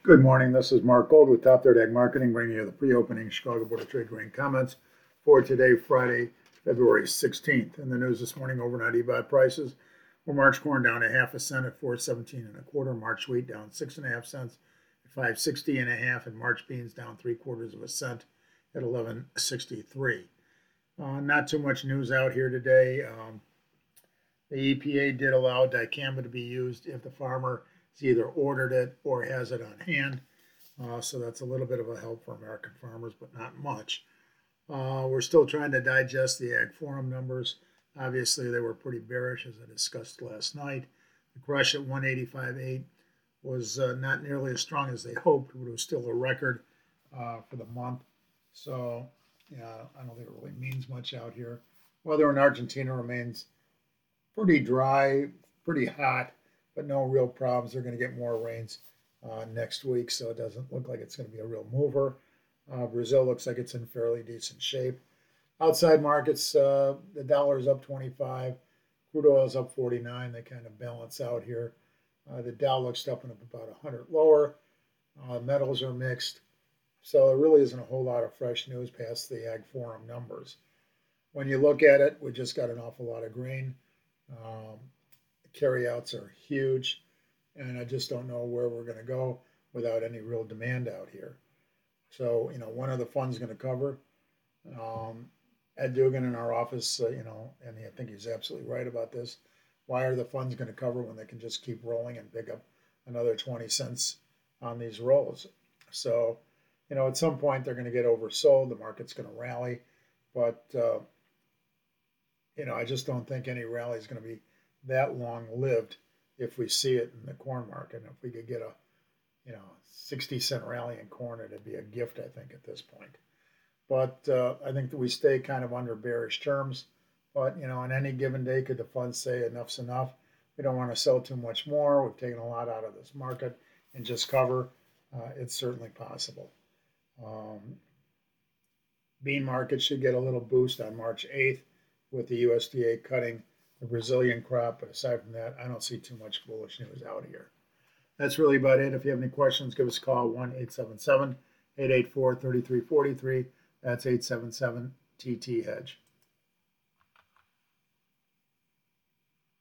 Good morning. This is Mark Gold with Top Third Ag Marketing, bringing you the pre-opening Chicago Board of Trade grain comments for today, Friday, February 16th. In the news this morning, overnight EBOT prices were March corn down a half a cent at 4.17 and a quarter. March wheat down 6.5 cents at 5.60 and a half, and March beans down 3/4 of a cent at 11.63. Not too much news out here today. The EPA did allow dicamba to be used if the farmer has either ordered it or has it on hand. So that's a little bit of a help for American farmers, but not much. We're still trying to digest the Ag Forum numbers. Obviously, they were pretty bearish, as I discussed last night. The crush at 185.8 was not nearly as strong as they hoped, but it was still a record for the month. So, yeah, I don't think it really means much out here. Weather in Argentina remains pretty dry, pretty hot, but no real problems. They're going to get more rains next week, so it doesn't look like it's going to be a real mover. Brazil looks like it's in fairly decent shape. Outside markets, the dollar is up 25, crude oil is up 49. They kind of balance out here. The Dow looks up and up about 100 lower. Metals are mixed, so there really isn't a whole lot of fresh news past the Ag Forum numbers. When you look at it, we just got an awful lot of grain. Carryouts are huge, and I just don't know where we're going to go without any real demand out here. So, when are the funds going to cover? Ed Dugan in our office, and I think he's absolutely right about this. Why are the funds going to cover when they can just keep rolling and pick up another 20 cents on these rolls? So, at some point they're going to get oversold. The market's going to rally, but I just don't think any rally is going to be that long-lived if we see it in the corn market. And if we could get a 60-cent rally in corn, it'd be a gift, I think, at this point. But I think that we stay kind of under bearish terms. But, on any given day, could the funds say enough's enough? We don't want to sell too much more. We've taken a lot out of this market and just cover. It's certainly possible. Bean market should get a little boost on March 8th with the USDA cutting the Brazilian crop. But aside from that, I don't see too much bullish news out here. That's really about it. If you have any questions, give us a call, 1-877-884-3343. That's 877-TT-HEDGE.